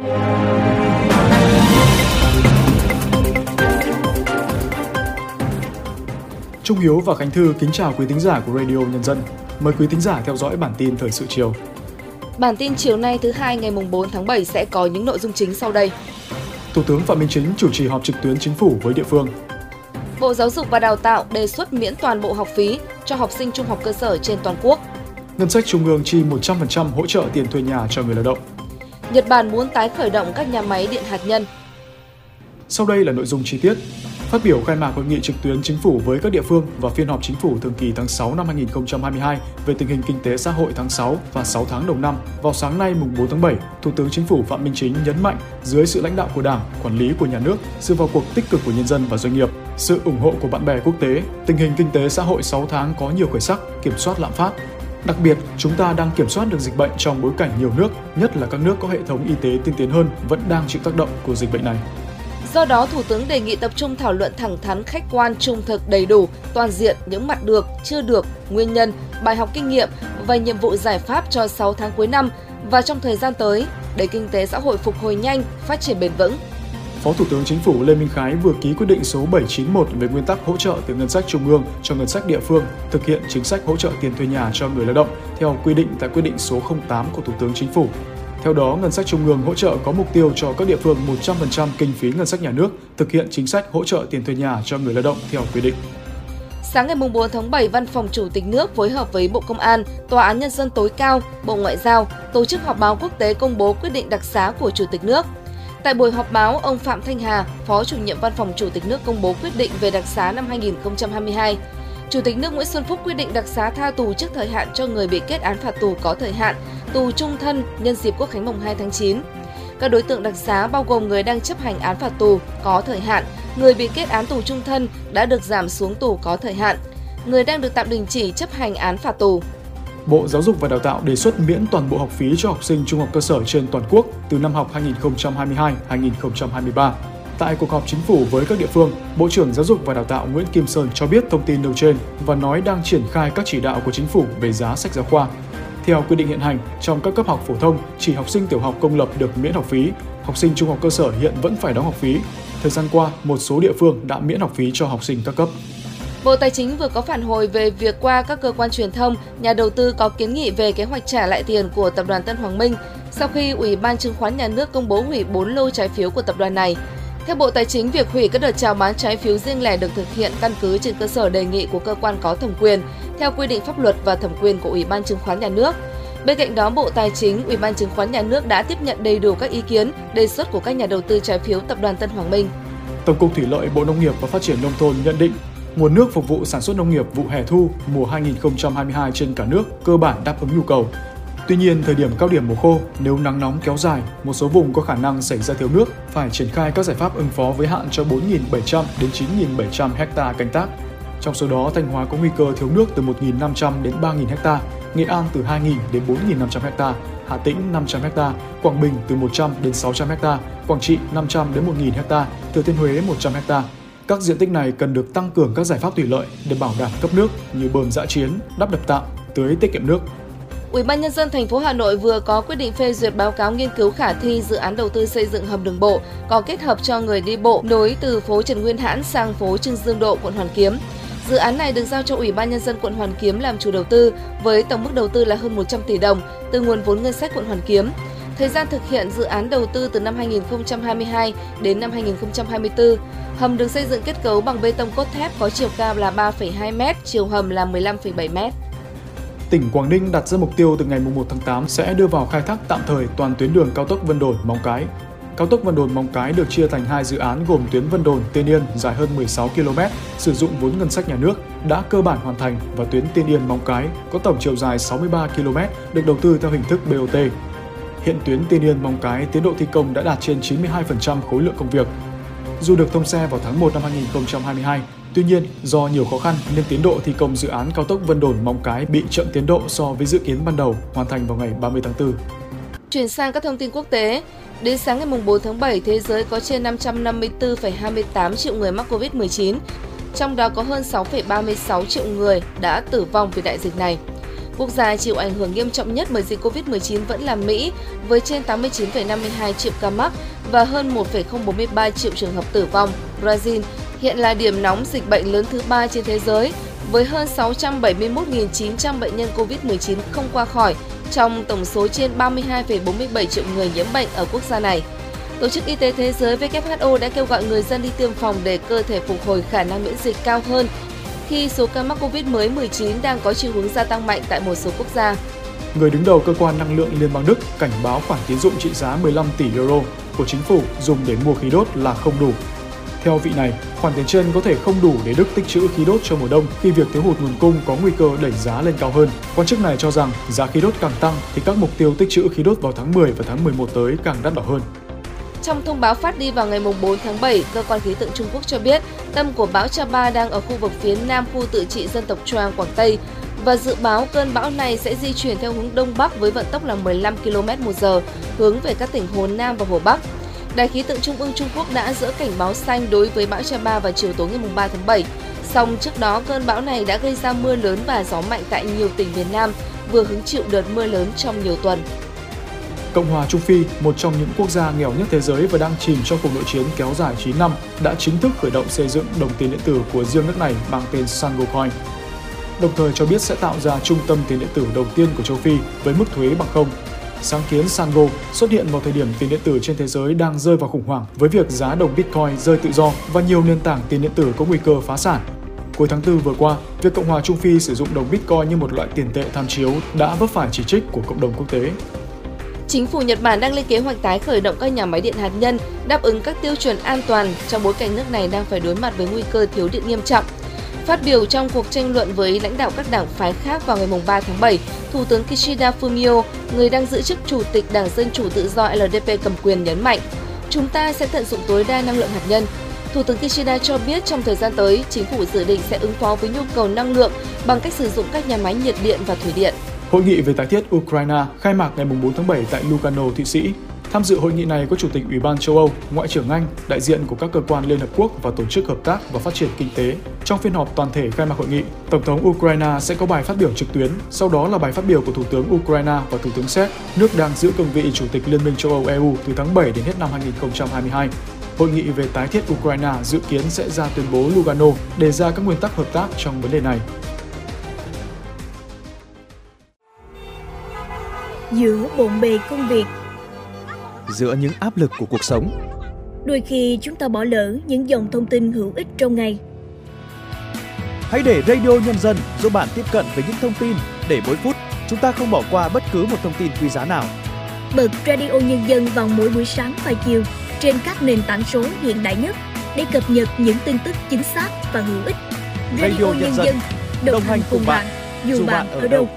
Trung Hiếu và Khánh Thư kính chào quý thính giả của Radio Nhân dân. Mời quý thính giả theo dõi bản tin thời sự chiều. Bản tin chiều nay thứ Hai ngày 4 tháng 7 sẽ có những nội dung chính sau đây. Thủ tướng Phạm Minh Chính chủ trì họp trực tuyến chính phủ với địa phương. Bộ Giáo dục và Đào tạo đề xuất miễn toàn bộ học phí cho học sinh trung học cơ sở trên toàn quốc. Ngân sách Trung ương chi 100% hỗ trợ tiền thuê nhà cho người lao động. Nhật Bản muốn tái khởi động các nhà máy điện hạt nhân. Sau đây là nội dung chi tiết. Phát biểu khai mạc hội nghị trực tuyến chính phủ với các địa phương và phiên họp chính phủ thường kỳ tháng 6 năm 2022 về tình hình kinh tế xã hội tháng 6 và 6 tháng đầu năm, vào sáng nay mùng 4 tháng 7, Thủ tướng Chính phủ Phạm Minh Chính nhấn mạnh dưới sự lãnh đạo của Đảng, quản lý của nhà nước, sự vào cuộc tích cực của nhân dân và doanh nghiệp, sự ủng hộ của bạn bè quốc tế, tình hình kinh tế xã hội 6 tháng có nhiều khởi sắc, kiểm soát lạm phát. Đặc biệt, chúng ta đang kiểm soát được dịch bệnh trong bối cảnh nhiều nước, nhất là các nước có hệ thống y tế tiên tiến hơn, vẫn đang chịu tác động của dịch bệnh này. Do đó, Thủ tướng đề nghị tập trung thảo luận thẳng thắn, khách quan, trung thực, đầy đủ, toàn diện những mặt được, chưa được, nguyên nhân, bài học kinh nghiệm và nhiệm vụ giải pháp cho 6 tháng cuối năm và trong thời gian tới để kinh tế xã hội phục hồi nhanh, phát triển bền vững. Phó Thủ tướng Chính phủ Lê Minh Khái vừa ký quyết định số 791 về nguyên tắc hỗ trợ từ ngân sách trung ương cho ngân sách địa phương thực hiện chính sách hỗ trợ tiền thuê nhà cho người lao động theo quy định tại quyết định số 08 của Thủ tướng Chính phủ. Theo đó, ngân sách trung ương hỗ trợ có mục tiêu cho các địa phương 100% kinh phí ngân sách nhà nước thực hiện chính sách hỗ trợ tiền thuê nhà cho người lao động theo quy định. Sáng ngày 4 tháng 7, Văn phòng Chủ tịch nước phối hợp với Bộ Công an, Tòa án Nhân dân tối cao, Bộ Ngoại giao tổ chức họp báo quốc tế công bố quyết định đặc xá của Chủ tịch nước. Tại buổi họp báo, ông Phạm Thanh Hà, Phó Chủ nhiệm Văn phòng Chủ tịch nước công bố quyết định về đặc xá năm 2022. Chủ tịch nước Nguyễn Xuân Phúc quyết định đặc xá tha tù trước thời hạn cho người bị kết án phạt tù có thời hạn, tù chung thân nhân dịp Quốc khánh mùng 2 tháng 9. Các đối tượng đặc xá bao gồm người đang chấp hành án phạt tù có thời hạn, người bị kết án tù chung thân đã được giảm xuống tù có thời hạn, người đang được tạm đình chỉ chấp hành án phạt tù. Bộ Giáo dục và Đào tạo đề xuất miễn toàn bộ học phí cho học sinh trung học cơ sở trên toàn quốc từ năm học 2022-2023. Tại cuộc họp chính phủ với các địa phương, Bộ trưởng Giáo dục và Đào tạo Nguyễn Kim Sơn cho biết thông tin nêu trên và nói đang triển khai các chỉ đạo của chính phủ về giá sách giáo khoa. Theo quy định hiện hành, trong các cấp học phổ thông, chỉ học sinh tiểu học công lập được miễn học phí, học sinh trung học cơ sở hiện vẫn phải đóng học phí. Thời gian qua, một số địa phương đã miễn học phí cho học sinh các cấp. Bộ Tài chính vừa có phản hồi về việc qua các cơ quan truyền thông, nhà đầu tư có kiến nghị về kế hoạch trả lại tiền của Tập đoàn Tân Hoàng Minh sau khi Ủy ban Chứng khoán Nhà nước công bố hủy 4 lô trái phiếu của tập đoàn này. Theo Bộ Tài chính, việc hủy các đợt chào bán trái phiếu riêng lẻ được thực hiện căn cứ trên cơ sở đề nghị của cơ quan có thẩm quyền, theo quy định pháp luật và thẩm quyền của Ủy ban Chứng khoán Nhà nước. Bên cạnh đó, Bộ Tài chính, Ủy ban Chứng khoán Nhà nước đã tiếp nhận đầy đủ các ý kiến, đề xuất của các nhà đầu tư trái phiếu Tập đoàn Tân Hoàng Minh. Tổng cục Thủy lợi, Bộ Nông nghiệp và Phát triển Nông thôn nhận định, nguồn nước phục vụ sản xuất nông nghiệp vụ hè thu mùa 2022 trên cả nước cơ bản đáp ứng nhu cầu. Tuy nhiên, thời điểm cao điểm mùa khô, nếu nắng nóng kéo dài, một số vùng có khả năng xảy ra thiếu nước, phải triển khai các giải pháp ứng phó với hạn cho 4.700 đến 9.700 ha canh tác. Trong số đó, Thanh Hóa có nguy cơ thiếu nước từ 1.500 đến 3.000 ha, Nghệ An từ 2.000 đến 4.500 ha, Hà Tĩnh 500 ha, Quảng Bình từ 100 đến 600 ha, Quảng Trị 500 đến 1.000 ha, Thừa Thiên Huế 100 ha. Các diện tích này cần được tăng cường các giải pháp thủy lợi để bảo đảm cấp nước như bơm dã chiến, đắp đập tạm, tưới tiết kiệm nước. Ủy ban Nhân dân thành phố Hà Nội vừa có quyết định phê duyệt báo cáo nghiên cứu khả thi dự án đầu tư xây dựng hầm đường bộ có kết hợp cho người đi bộ nối từ phố Trần Nguyên Hãn sang phố Trưng Dương Độ, quận Hoàn Kiếm. Dự án này được giao cho Ủy ban Nhân dân quận Hoàn Kiếm làm chủ đầu tư với tổng mức đầu tư là hơn 100 tỷ đồng từ nguồn vốn ngân sách quận Hoàn Kiếm. Thời gian thực hiện dự án đầu tư từ năm 2022 đến năm 2024. Hầm được xây dựng kết cấu bằng bê tông cốt thép có chiều cao là 3,2 m, chiều hầm là 15,7 m. Tỉnh Quảng Ninh đặt ra mục tiêu từ ngày 1 tháng 8 sẽ đưa vào khai thác tạm thời toàn tuyến đường cao tốc Vân Đồn - Móng Cái. Cao tốc Vân Đồn - Móng Cái được chia thành 2 dự án gồm tuyến Vân Đồn - Tiên Yên dài hơn 16 km, sử dụng vốn ngân sách nhà nước đã cơ bản hoàn thành và tuyến Tiên Yên - Móng Cái có tổng chiều dài 63 km được đầu tư theo hình thức BOT. Hiện tuyến Tiên Yên - Móng Cái tiến độ thi công đã đạt trên 92% khối lượng công việc. Dù được thông xe vào tháng 1 năm 2022, tuy nhiên do nhiều khó khăn nên tiến độ thi công dự án cao tốc Vân Đồn - Móng Cái bị chậm tiến độ so với dự kiến ban đầu, hoàn thành vào ngày 30 tháng 4. Chuyển sang các thông tin quốc tế, đến sáng ngày 4 tháng 7, thế giới có trên 554,28 triệu người mắc Covid-19, trong đó có hơn 6,36 triệu người đã tử vong vì đại dịch này. Quốc gia chịu ảnh hưởng nghiêm trọng nhất bởi dịch Covid-19 vẫn là Mỹ, với trên 89,52 triệu ca mắc và hơn 1,043 triệu trường hợp tử vong. Brazil hiện là điểm nóng dịch bệnh lớn thứ 3 trên thế giới, với hơn 671.900 bệnh nhân Covid-19 không qua khỏi, trong tổng số trên 32,47 triệu người nhiễm bệnh ở quốc gia này. Tổ chức Y tế Thế giới WHO đã kêu gọi người dân đi tiêm phòng để cơ thể phục hồi khả năng miễn dịch cao hơn, khi số ca mắc Covid-19 đang có chiều hướng gia tăng mạnh tại một số quốc gia. Người đứng đầu cơ quan năng lượng Liên bang Đức cảnh báo khoản tín dụng trị giá 15 tỷ euro của chính phủ dùng để mua khí đốt là không đủ. Theo vị này, khoản tiền trên có thể không đủ để Đức tích trữ khí đốt cho mùa đông khi việc thiếu hụt nguồn cung có nguy cơ đẩy giá lên cao hơn. Quan chức này cho rằng giá khí đốt càng tăng thì các mục tiêu tích trữ khí đốt vào tháng 10 và tháng 11 tới càng đắt đỏ hơn. Trong thông báo phát đi vào ngày 4 tháng 7, cơ quan khí tượng Trung Quốc cho biết tâm của bão Cha-Ba đang ở khu vực phía nam khu tự trị dân tộc Choang, Quảng Tây và dự báo cơn bão này sẽ di chuyển theo hướng đông bắc với vận tốc là 15 km/h hướng về các tỉnh Hồ Nam và Hồ Bắc. Đài khí tượng Trung ương Trung Quốc đã dỡ cảnh báo xanh đối với bão Cha-Ba vào chiều tối ngày 3 tháng 7. Song trước đó, cơn bão này đã gây ra mưa lớn và gió mạnh tại nhiều tỉnh miền Nam, vừa hứng chịu đợt mưa lớn trong nhiều tuần. Cộng hòa Trung Phi, một trong những quốc gia nghèo nhất thế giới và đang chìm trong cuộc nội chiến kéo dài 9 năm, đã chính thức khởi động xây dựng đồng tiền điện tử của riêng nước này mang tên Sango Coin. Đồng thời cho biết sẽ tạo ra trung tâm tiền điện tử đầu tiên của châu Phi với mức thuế bằng không. Sáng kiến Sango xuất hiện vào thời điểm tiền điện tử trên thế giới đang rơi vào khủng hoảng với việc giá đồng Bitcoin rơi tự do và nhiều nền tảng tiền điện tử có nguy cơ phá sản. Cuối tháng 4 vừa qua, việc Cộng hòa Trung Phi sử dụng đồng Bitcoin như một loại tiền tệ tham chiếu đã vấp phải chỉ trích của cộng đồng quốc tế. Chính phủ Nhật Bản đang lên kế hoạch tái khởi động các nhà máy điện hạt nhân, đáp ứng các tiêu chuẩn an toàn trong bối cảnh nước này đang phải đối mặt với nguy cơ thiếu điện nghiêm trọng. Phát biểu trong cuộc tranh luận với lãnh đạo các đảng phái khác vào ngày 3 tháng 7, Thủ tướng Kishida Fumio, người đang giữ chức Chủ tịch Đảng Dân Chủ Tự do LDP cầm quyền nhấn mạnh, chúng ta sẽ tận dụng tối đa năng lượng hạt nhân. Thủ tướng Kishida cho biết trong thời gian tới, chính phủ dự định sẽ ứng phó với nhu cầu năng lượng bằng cách sử dụng các nhà máy nhiệt điện và thủy điện. Hội nghị về tái thiết Ukraine khai mạc ngày 4 tháng 7 tại Lugano, Thụy Sĩ. Tham dự hội nghị này có Chủ tịch Ủy ban châu Âu, Ngoại trưởng Anh, đại diện của các cơ quan Liên Hợp Quốc và Tổ chức Hợp tác và Phát triển Kinh tế. Trong phiên họp toàn thể khai mạc hội nghị, Tổng thống Ukraine sẽ có bài phát biểu trực tuyến, sau đó là bài phát biểu của Thủ tướng Ukraine và Thủ tướng Séc, nước đang giữ cương vị Chủ tịch Liên minh châu Âu EU từ tháng 7 đến hết năm 2022. Hội nghị về tái thiết Ukraine dự kiến sẽ ra tuyên bố Lugano đề ra các nguyên tắc hợp tác trong vấn đề này. Giữa bộn bề công việc, giữa những áp lực của cuộc sống, đôi khi chúng ta bỏ lỡ những dòng thông tin hữu ích trong ngày. Hãy để Radio Nhân dân giúp bạn tiếp cận với những thông tin để mỗi phút chúng ta không bỏ qua bất cứ một thông tin quý giá nào. Bật Radio Nhân dân vào mỗi buổi sáng và chiều trên các nền tảng số hiện đại nhất để cập nhật những tin tức chính xác và hữu ích. Radio Nhân dân đồng hành cùng bạn dù bạn ở đâu.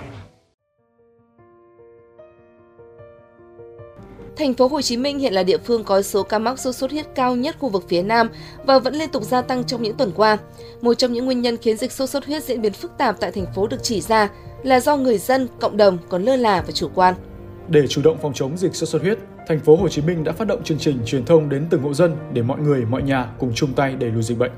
Thành phố Hồ Chí Minh hiện là địa phương có số ca mắc sốt xuất huyết cao nhất khu vực phía Nam và vẫn liên tục gia tăng trong những tuần qua. Một trong những nguyên nhân khiến dịch sốt xuất huyết diễn biến phức tạp tại thành phố được chỉ ra là do người dân, cộng đồng còn lơ là và chủ quan. Để chủ động phòng chống dịch sốt xuất huyết, Thành phố Hồ Chí Minh đã phát động chương trình truyền thông đến từng hộ dân để mọi người, mọi nhà cùng chung tay đẩy lùi dịch bệnh.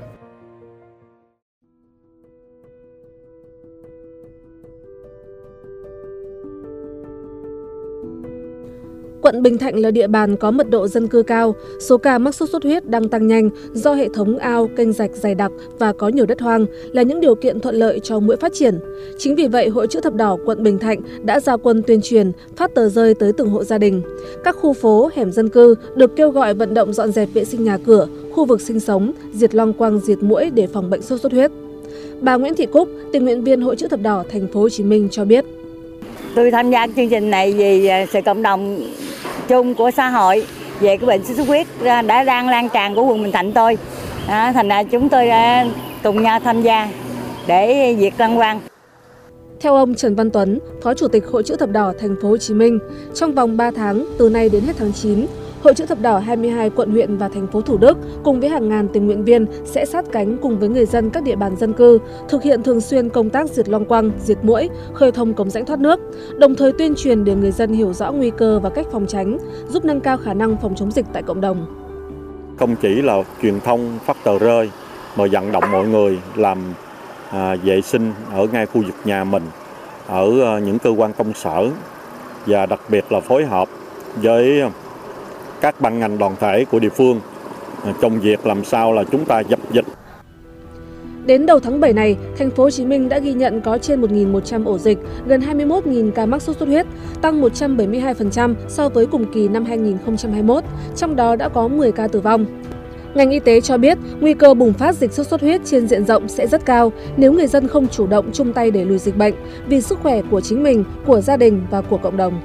Quận Bình Thạnh là địa bàn có mật độ dân cư cao, số ca mắc sốt xuất huyết đang tăng nhanh do hệ thống ao, kênh rạch dày đặc và có nhiều đất hoang là những điều kiện thuận lợi cho muỗi phát triển. Chính vì vậy, Hội Chữ Thập Đỏ quận Bình Thạnh đã ra quân tuyên truyền, phát tờ rơi tới từng hộ gia đình. Các khu phố, hẻm dân cư được kêu gọi vận động dọn dẹp vệ sinh nhà cửa, khu vực sinh sống, diệt loang quang diệt muỗi để phòng bệnh sốt xuất huyết. Bà Nguyễn Thị Cúc, tình nguyện viên Hội Chữ Thập Đỏ Thành phố Hồ Chí Minh cho biết: Tôi tham gia chương trình này vì sự cộng đồng chung của xã hội về cái bệnh sốt xuất huyết đã đang lan tràn của quận Bình Thạnh tôi. Thành ra chúng tôi đã cùng nhau tham gia để diệt loang quang. Theo ông Trần Văn Tuấn, Phó Chủ tịch Hội Chữ Thập Đỏ Thành phố Hồ Chí Minh, trong vòng 3 tháng từ nay đến hết tháng 9, Hội Chữ Thập Đỏ 22 quận huyện và thành phố Thủ Đức cùng với hàng ngàn tình nguyện viên sẽ sát cánh cùng với người dân các địa bàn dân cư, thực hiện thường xuyên công tác diệt loang quang, diệt muỗi, khơi thông cống rãnh thoát nước, đồng thời tuyên truyền để người dân hiểu rõ nguy cơ và cách phòng tránh, giúp nâng cao khả năng phòng chống dịch tại cộng đồng. Không chỉ là truyền thông phát tờ rơi mà vận động mọi người làm vệ sinh ở ngay khu vực nhà mình, ở những cơ quan công sở và đặc biệt là phối hợp với các ban ngành đoàn thể của địa phương trong việc làm sao là chúng ta dập dịch. Đến đầu tháng 7 này, thành phố Hồ Chí Minh đã ghi nhận có trên 1.100 ổ dịch, gần 21.000 ca mắc sốt xuất huyết, tăng 172% so với cùng kỳ năm 2021, trong đó đã có 10 ca tử vong. Ngành y tế cho biết, nguy cơ bùng phát dịch sốt xuất huyết trên diện rộng sẽ rất cao nếu người dân không chủ động chung tay đẩy lùi dịch bệnh vì sức khỏe của chính mình, của gia đình và của cộng đồng.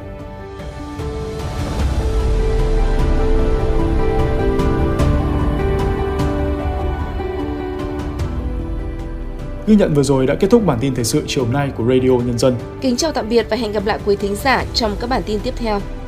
Ghi nhận vừa rồi đã kết thúc bản tin thời sự chiều nay của Radio Nhân dân. Kính chào tạm biệt và hẹn gặp lại quý thính giả trong các bản tin tiếp theo.